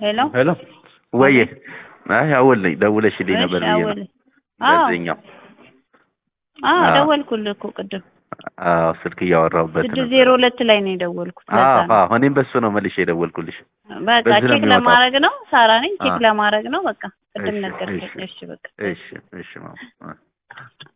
ሄሎ ሄሎ ወይ አውልኝ ደውለሽልኝ ነበር ብዬ ነው በዚህኛው ደወልኩልህ እኮ ቅድም ስልክ እያወራሁበት ነው 602 ላይ ነው የደወልኩት ለዛ ነው እኔም በሱ ነው መልሼ የደወልኩልሽ በቃ ቼክ ለማድረግ ነው ሳራ ነኝ ቼክ ለማድረግ ነው በቃ ቅድም ነገርኩኝ እሺ በቃ እሺ ማማ